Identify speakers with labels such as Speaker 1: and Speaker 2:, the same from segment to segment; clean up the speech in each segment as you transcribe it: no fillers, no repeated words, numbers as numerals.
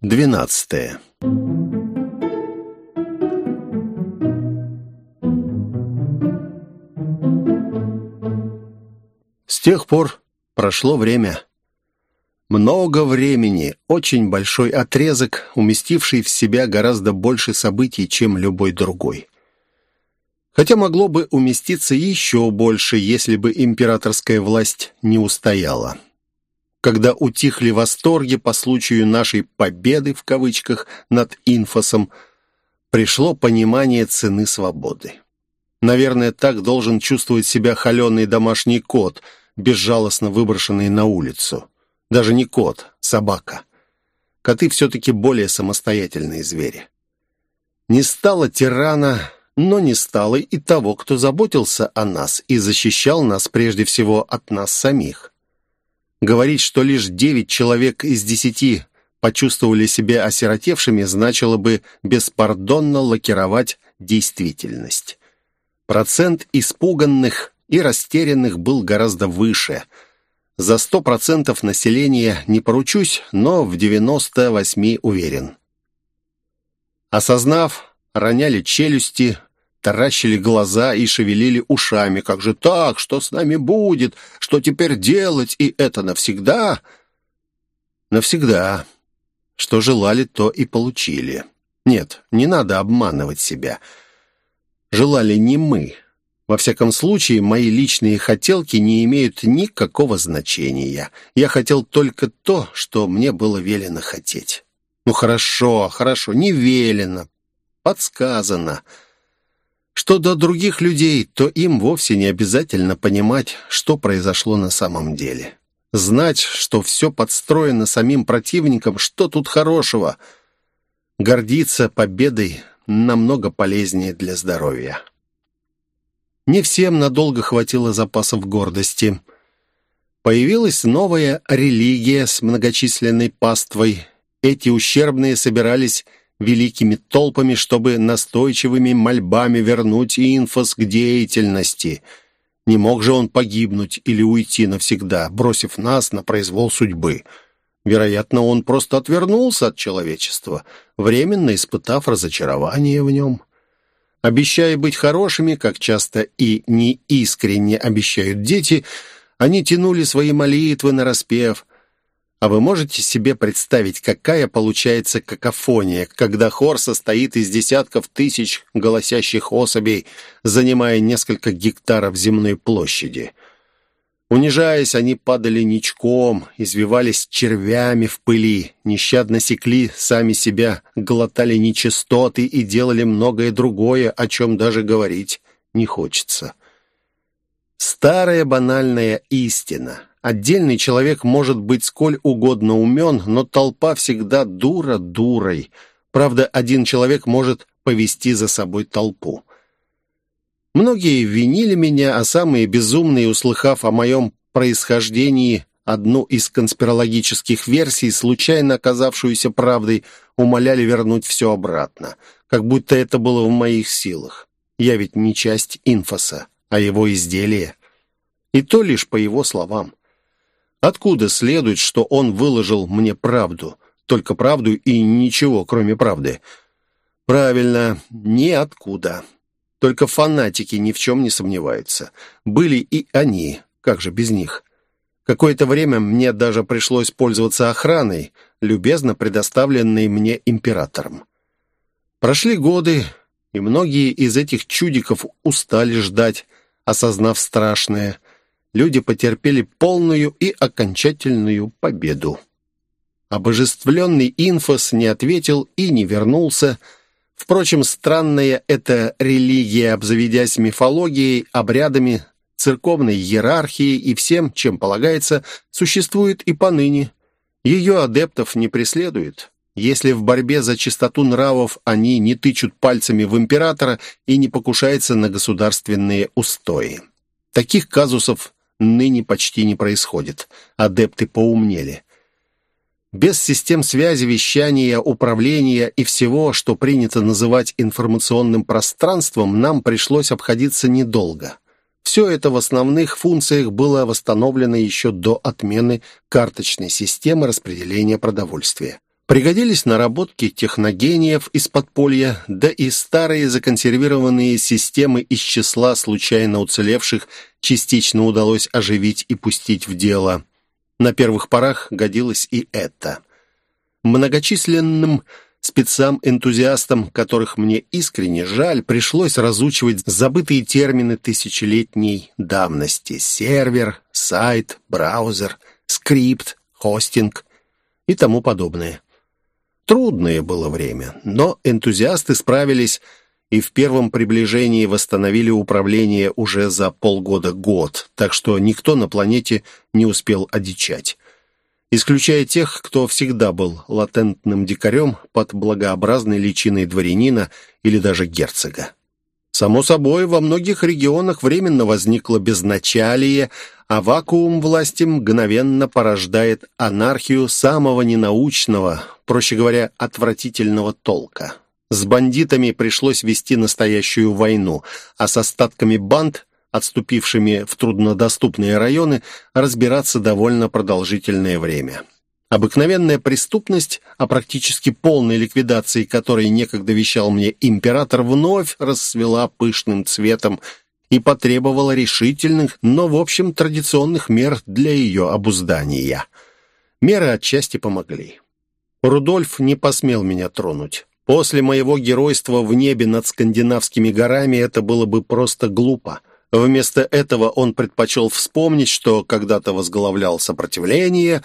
Speaker 1: 12. С тех пор прошло время. Много времени, очень большой отрезок, уместивший в себя гораздо больше событий, чем любой другой. Хотя могло бы уместиться еще больше, если бы императорская власть не устояла. Когда утихли восторги по случаю нашей «победы» в кавычках над инфосом, пришло понимание цены свободы. Наверное, так должен чувствовать себя холеный домашний кот, безжалостно выброшенный на улицу. Даже не кот, собака. Коты все-таки более самостоятельные звери. Не стало тирана, но не стало и того, кто заботился о нас и защищал нас прежде всего от нас самих. Говорить, что лишь 9 человек из 10 почувствовали себя осиротевшими, значило бы беспардонно лакировать действительность. Процент испуганных и растерянных был гораздо выше. За 100% населения не поручусь, но в 98% уверен. Осознав, роняли челюсти, таращили глаза и шевелили ушами. Как же так? Что с нами будет? Что теперь делать? И это навсегда? Навсегда. Что желали, то и получили. Нет, не надо обманывать себя. Желали не мы. Во всяком случае, мои личные хотелки не имеют никакого значения. Я хотел только то, что мне было велено хотеть. Ну хорошо, не велено. Подсказано. Что до других людей, то им вовсе не обязательно понимать, что произошло на самом деле. Знать, что все подстроено самим противником, что тут хорошего. Гордиться победой намного полезнее для здоровья. Не всем надолго хватило запасов гордости. Появилась новая религия с многочисленной паствой. Эти ущербные собирались великими толпами, чтобы настойчивыми мольбами вернуть инфос к деятельности. Не мог же он погибнуть или уйти навсегда, бросив нас на произвол судьбы. Вероятно, он просто отвернулся от человечества, временно испытав разочарование в нем. Обещая быть хорошими, как часто и неискренне обещают дети, они тянули свои молитвы нараспев. А вы можете себе представить, какая получается какофония, когда хор состоит из десятков тысяч голосящих особей, занимая несколько гектаров земной площади? Унижаясь, они падали ничком, извивались червями в пыли, нещадно секли сами себя, глотали нечистоты и делали многое другое, о чем даже говорить не хочется. Старая банальная истина. Отдельный человек может быть сколь угодно умен, но толпа всегда дура дурой. Правда, один человек может повести за собой толпу. Многие винили меня, а самые безумные, услыхав о моем происхождении одну из конспирологических версий, случайно оказавшуюся правдой, умоляли вернуть все обратно, как будто это было в моих силах. Я ведь не часть инфоса, а его изделие. И то лишь по его словам. Откуда следует, что он выложил мне правду? Только правду и ничего, кроме правды. Правильно, ниоткуда. Только фанатики ни в чем не сомневаются. Были и они, как же без них? Какое-то время мне даже пришлось пользоваться охраной, любезно предоставленной мне императором. Прошли годы, и многие из этих чудиков устали ждать, осознав страшное. Люди потерпели полную и окончательную победу. Обожествленный инфос не ответил и не вернулся. Впрочем, странная эта религия, обзаведясь мифологией, обрядами, церковной иерархией и всем, чем полагается, существует и поныне. Ее адептов не преследует. Если в борьбе за чистоту нравов они не тычут пальцами в императора и не покушаются на государственные устои. Таких казусов ныне почти не происходит. Адепты поумнели. Без систем связи, вещания, управления и всего, что принято называть информационным пространством, нам пришлось обходиться недолго. Все это в основных функциях было восстановлено еще до отмены карточной системы распределения продовольствия. Пригодились наработки техногениев из подполья, да и старые законсервированные системы из числа случайно уцелевших частично удалось оживить и пустить в дело. На первых порах годилось и это. Многочисленным спецам-энтузиастам, которых мне искренне жаль, пришлось разучивать забытые термины тысячелетней давности: сервер, сайт, браузер, скрипт, хостинг и тому подобное. Трудное было время, но энтузиасты справились и в первом приближении восстановили управление уже за полгода-год, так что никто на планете не успел одичать. Исключая тех, кто всегда был латентным дикарем под благообразной личиной дворянина или даже герцога. Само собой, во многих регионах временно возникло безначалие, а вакуум власти мгновенно порождает анархию самого ненаучного, проще говоря, отвратительного толка. С бандитами пришлось вести настоящую войну, а с остатками банд, отступившими в труднодоступные районы, разбираться довольно продолжительное время. Обыкновенная преступность, о практически полной ликвидации которой некогда вещал мне император, вновь расцвела пышным цветом и потребовала решительных, но, в общем, традиционных мер для ее обуздания. Меры отчасти помогли. Рудольф не посмел меня тронуть. После моего геройства в небе над скандинавскими горами это было бы просто глупо. Вместо этого он предпочел вспомнить, что когда-то возглавлял сопротивление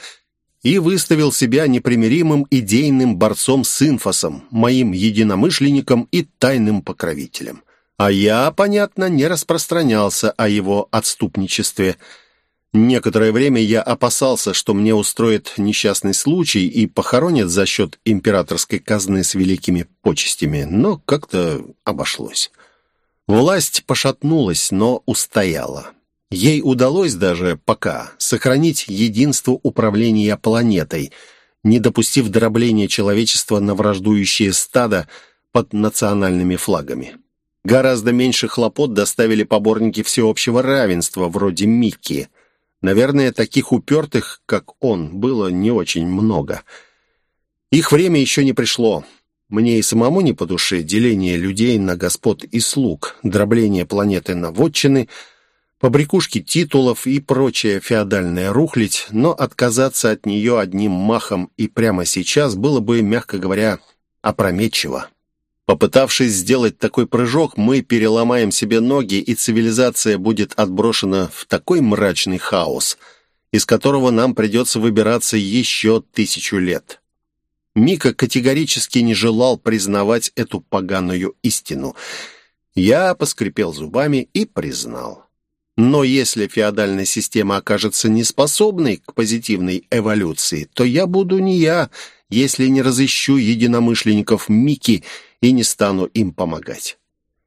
Speaker 1: и выставил себя непримиримым идейным борцом с инфосом, моим единомышленником и тайным покровителем. А я, понятно, не распространялся о его отступничестве. Некоторое время я опасался, что мне устроят несчастный случай и похоронят за счет императорской казны с великими почестями, но как-то обошлось. Власть пошатнулась, но устояла. Ей удалось даже пока сохранить единство управления планетой, не допустив дробления человечества на враждующие стада под национальными флагами. Гораздо меньше хлопот доставили поборники всеобщего равенства, вроде Микки. Наверное, таких упертых, как он, было не очень много. Их время еще не пришло. Мне и самому не по душе деление людей на господ и слуг, дробление планеты на вотчины, побрякушки титулов и прочая феодальная рухлядь, но отказаться от нее одним махом и прямо сейчас было бы, мягко говоря, опрометчиво. Попытавшись сделать такой прыжок, мы переломаем себе ноги, и цивилизация будет отброшена в такой мрачный хаос, из которого нам придется выбираться еще 1000 лет. Мика категорически не желал признавать эту поганую истину. Я поскрипел зубами и признал. Но если феодальная система окажется неспособной к позитивной эволюции, то я буду не я, если не разыщу единомышленников Мики и не стану им помогать.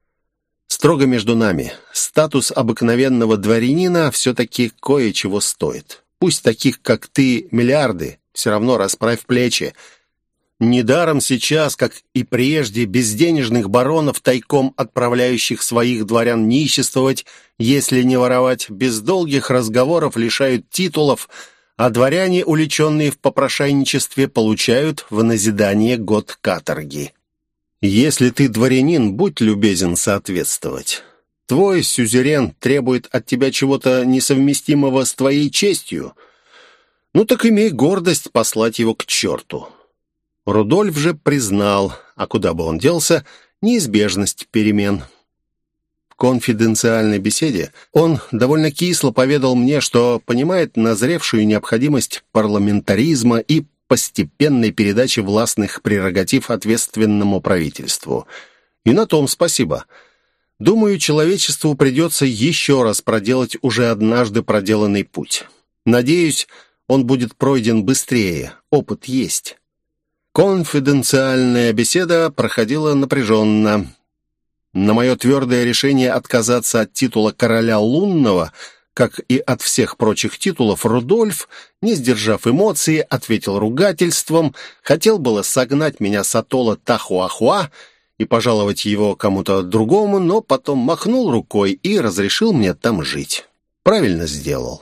Speaker 1: Строго между нами, статус обыкновенного дворянина все-таки кое-чего стоит. Пусть таких, как ты, миллиарды, все равно расправь плечи. Недаром сейчас, как и прежде, безденежных баронов, тайком отправляющих своих дворян ниществовать, если не воровать, без долгих разговоров лишают титулов, а дворяне, уличенные в попрошайничестве, получают в назидание год каторги. Если ты дворянин, будь любезен соответствовать. Твой сюзерен требует от тебя чего-то несовместимого с твоей честью. Ну так имей гордость послать его к черту. Рудольф же признал, а куда бы он делся, неизбежность перемен. В конфиденциальной беседе он довольно кисло поведал мне, что понимает назревшую необходимость парламентаризма и постепенной передачи властных прерогатив ответственному правительству. И на том спасибо. Думаю, человечеству придется еще раз проделать уже однажды проделанный путь. Надеюсь, он будет пройден быстрее, опыт есть. Конфиденциальная беседа проходила напряженно. На мое твердое решение отказаться от титула короля лунного, как и от всех прочих титулов, Рудольф, не сдержав эмоции, ответил ругательством, хотел было согнать меня с атолла Тахуахуа и пожаловать его кому-то другому, но потом махнул рукой и разрешил мне там жить. Правильно сделал.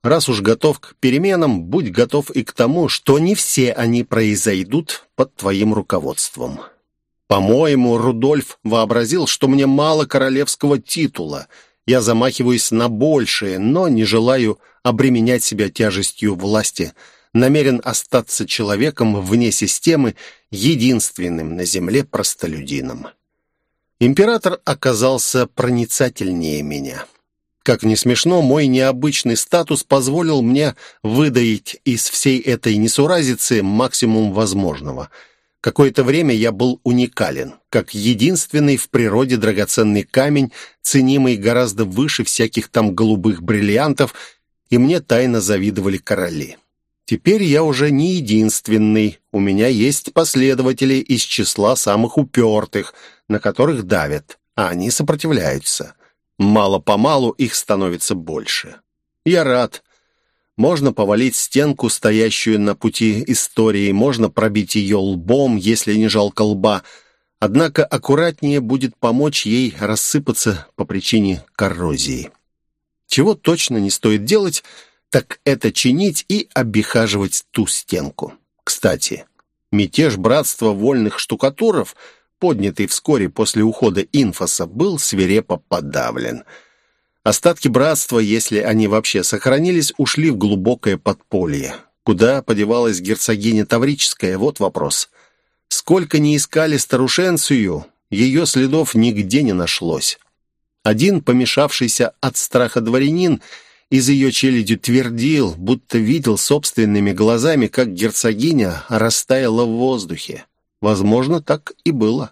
Speaker 1: Раз уж готов к переменам, будь готов и к тому, что не все они произойдут под твоим руководством. По-моему, Рудольф вообразил, что мне мало королевского титула. Я замахиваюсь на большее, но не желаю обременять себя тяжестью власти. Намерен остаться человеком вне системы, единственным на земле простолюдином. Император оказался проницательнее меня. Как ни смешно, мой необычный статус позволил мне выдаить из всей этой несуразицы максимум возможного. Какое-то время я был уникален, как единственный в природе драгоценный камень, ценимый гораздо выше всяких там голубых бриллиантов, и мне тайно завидовали короли. Теперь я уже не единственный, у меня есть последователи из числа самых упертых, на которых давят, а они сопротивляются. Мало-помалу их становится больше. Я рад. Можно повалить стенку, стоящую на пути истории, можно пробить ее лбом, если не жалко лба. Однако аккуратнее будет помочь ей рассыпаться по причине коррозии. Чего точно не стоит делать, так это чинить и обихаживать ту стенку. Кстати, мятеж братства вольных штукатуров, поднятый вскоре после ухода Инфоса, был свирепо подавлен. Остатки братства, если они вообще сохранились, ушли в глубокое подполье. Куда подевалась герцогиня Таврическая, вот вопрос. Сколько ни искали старушенцию, ее следов нигде не нашлось. Один помешавшийся от страха дворянин из ее челяди твердил, будто видел собственными глазами, как герцогиня растаяла в воздухе. Возможно, так и было.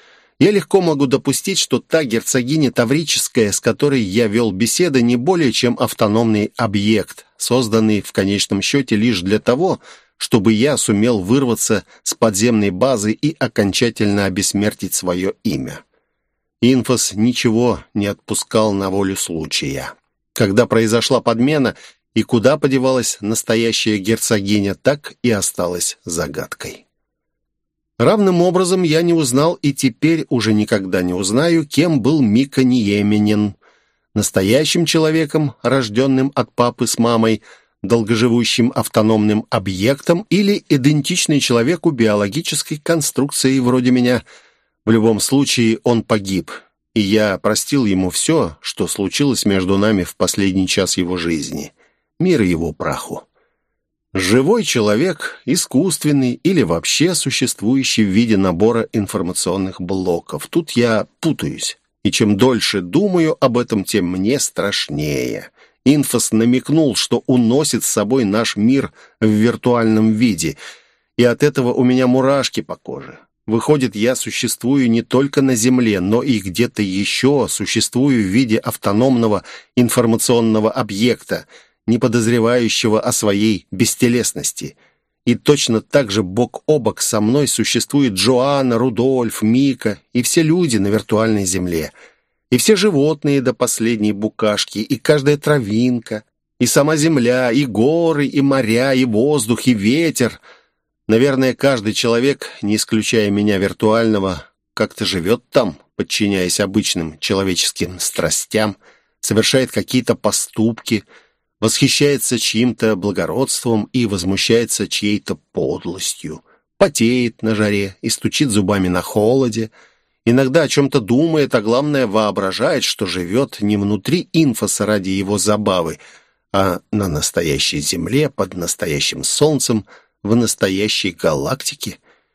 Speaker 1: Я легко могу допустить, что та герцогиня Таврическая, с которой я вел беседы, не более чем автономный объект, созданный в конечном счете лишь для того, чтобы я сумел вырваться с подземной базы и окончательно обессмертить свое имя. Инфос ничего не отпускал на волю случая. Когда произошла подмена и куда подевалась настоящая герцогиня, так и осталась загадкой. Равным образом я не узнал и теперь уже никогда не узнаю, кем был Мика Ниеменен. Настоящим человеком, рожденным от папы с мамой, долгоживущим автономным объектом или идентичный человеку биологической конструкции вроде меня. В любом случае он погиб, и я простил ему все, что случилось между нами в последний час его жизни. Мир его праху. Живой человек, искусственный или вообще существующий в виде набора информационных блоков. Тут я путаюсь. И чем дольше думаю об этом, тем мне страшнее. Инфос намекнул, что уносит с собой наш мир в виртуальном виде. И от этого у меня мурашки по коже. Выходит, я существую не только на Земле, но и где-то еще существую в виде автономного информационного объекта, не подозревающего о своей бестелесности. И точно так же бок о бок со мной существует Джоанна, Рудольф, Мика и все люди на виртуальной земле. И все животные до последней букашки, и каждая травинка, и сама земля, и горы, и моря, и воздух, и ветер. Наверное, каждый человек, не исключая меня виртуального, как-то живет там, подчиняясь обычным человеческим страстям, совершает какие-то поступки, восхищается чьим-то благородством и возмущается чьей-то подлостью, потеет на жаре и стучит зубами на холоде, иногда о чем-то думает, а главное воображает, что живет не внутри Инфоса ради его забавы, а на настоящей земле, под настоящим солнцем, в настоящей галактике.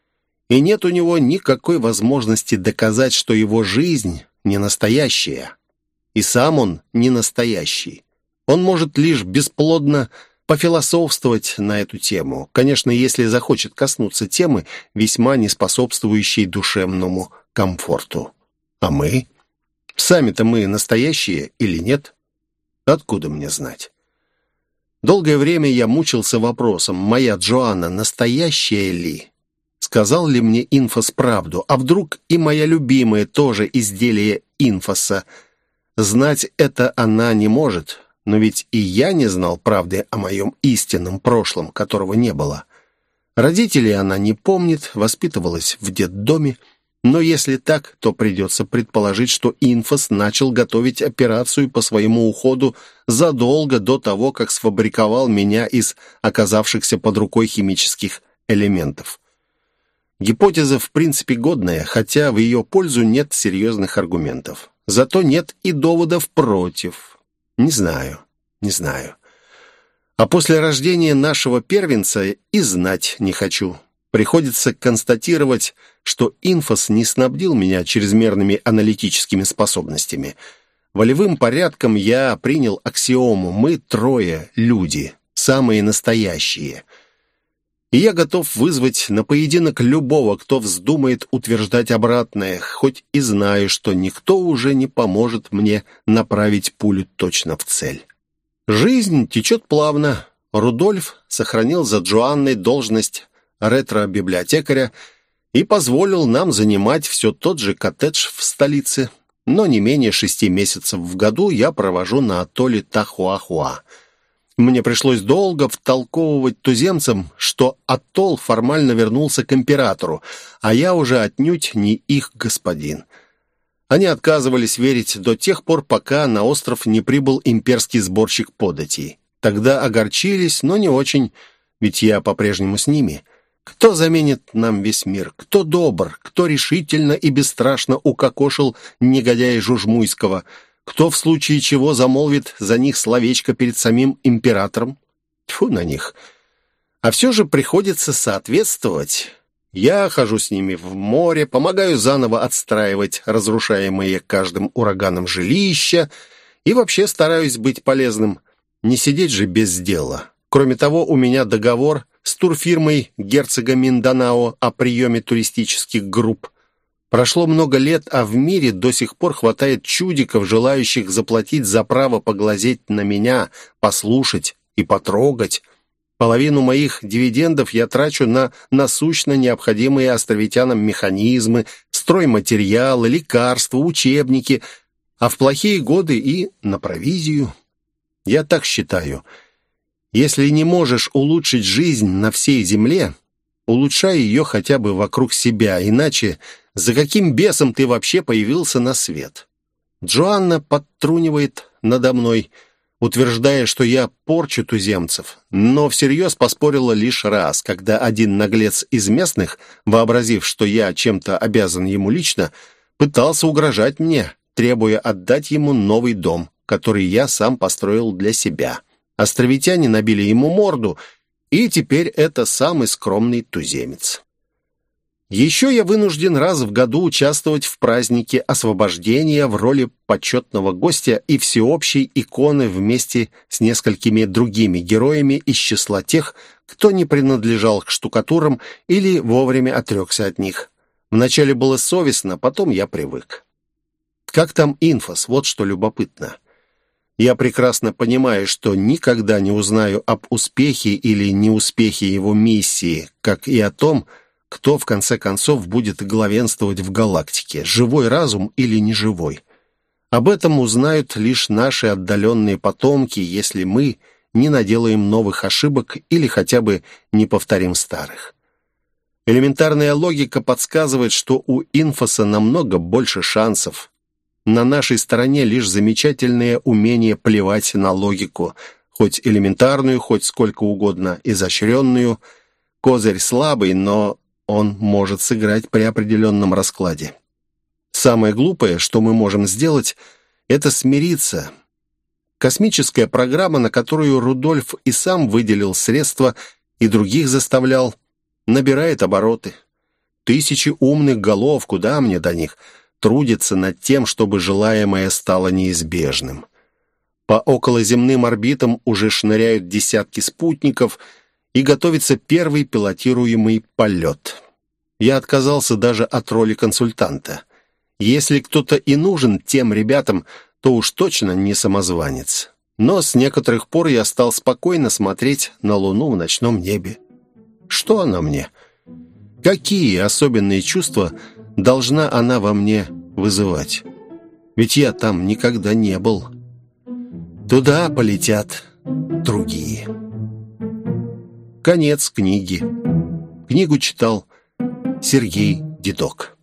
Speaker 1: И нет у него никакой возможности доказать, что его жизнь не настоящая, и сам он не настоящий. Он может лишь бесплодно пофилософствовать на эту тему, конечно, если захочет коснуться темы, весьма не способствующей душевному комфорту. А мы? Сами-то мы настоящие или нет? Откуда мне знать? Долгое время я мучился вопросом, моя Джоанна настоящая ли? Сказал ли мне Инфос правду? А вдруг и моя любимая тоже изделие Инфоса? Знать это она не может. Но ведь и я не знал правды о моем истинном прошлом, которого не было. Родителей она не помнит, воспитывалась в детдоме, Но если так, то придется предположить, что Инфос начал готовить операцию по своему уходу задолго до того, как сфабриковал меня из оказавшихся под рукой химических элементов. Гипотеза в принципе годная, хотя в ее пользу нет серьезных аргументов. Зато нет и доводов против. Не знаю. А после рождения нашего первенца и знать не хочу. Приходится констатировать, что Инфос не снабдил меня чрезмерными аналитическими способностями. Волевым порядком я принял аксиому: мы трое люди, самые настоящие. И я готов вызвать на поединок любого, кто вздумает утверждать обратное, хоть и знаю, что никто уже не поможет мне направить пулю точно в цель. Жизнь течет плавно. Рудольф сохранил за Джоанной должность ретро-библиотекаря и позволил нам занимать все тот же коттедж в столице. Но не менее 6 месяцев в году я провожу на атолле Тахуахуа. Мне пришлось долго втолковывать туземцам, что атолл формально вернулся к императору, а я уже отнюдь не их господин. Они отказывались верить до тех пор, пока на остров не прибыл имперский сборщик податей. Тогда огорчились, но не очень, ведь я по-прежнему с ними. Кто заменит нам весь мир? Кто добр? Кто решительно и бесстрашно укокошил негодяя Жужмуйского? Кто в случае чего замолвит за них словечко перед самим императором? Тьфу на них. А все же приходится соответствовать. Я хожу с ними в море, помогаю заново отстраивать разрушаемые каждым ураганом жилища и вообще стараюсь быть полезным. Не сидеть же без дела. Кроме того, у меня договор с турфирмой герцога Минданао о приеме туристических групп. Прошло много лет, а в мире до сих пор хватает чудиков, желающих заплатить за право поглазеть на меня, послушать и потрогать. Половину моих дивидендов я трачу на насущно необходимые островитянам механизмы, стройматериалы, лекарства, учебники, а в плохие годы и на провизию. Я так считаю. Если не можешь улучшить жизнь на всей земле, улучшай ее хотя бы вокруг себя, иначе за каким бесом ты вообще появился на свет? Джоанна подтрунивает надо мной, утверждая, что я порчу туземцев, но всерьез поспорила лишь раз, когда один наглец из местных, вообразив, что я чем-то обязан ему лично, пытался угрожать мне, требуя отдать ему новый дом, который я сам построил для себя. Островитяне набили ему морду, и теперь это самый скромный туземец. Еще я вынужден раз в году участвовать в празднике освобождения в роли почетного гостя и всеобщей иконы вместе с несколькими другими героями из числа тех, кто не принадлежал к штукатурам или вовремя отрекся от них. Вначале было совестно, потом я привык. Как там Инфос? Вот что любопытно. Я прекрасно понимаю, что никогда не узнаю об успехе или неуспехе его миссии, как и о том, кто в конце концов будет главенствовать в галактике, живой разум или неживой. Об этом узнают лишь наши отдаленные потомки, если мы не наделаем новых ошибок или хотя бы не повторим старых. Элементарная логика подсказывает, что у Инфоса намного больше шансов. На нашей стороне лишь замечательное умение плевать на логику, хоть элементарную, хоть сколько угодно изощренную. Козырь слабый, но он может сыграть при определенном раскладе. Самое глупое, что мы можем сделать, это смириться. Космическая программа, на которую Рудольф и сам выделил средства и других заставлял, набирает обороты. Тысячи умных голов, куда мне до них, трудятся над тем, чтобы желаемое стало неизбежным. По околоземным орбитам уже шныряют десятки спутников, и готовится первый пилотируемый полет. Я отказался даже от роли консультанта. Если кто-то и нужен тем ребятам, то уж точно не самозванец. Но с некоторых пор я стал спокойно смотреть на Луну в ночном небе. Что она мне? Какие особенные чувства должна она во мне вызывать? Ведь я там никогда не был. Туда полетят другие. Конец книги. Книгу читал Сергей Дедок.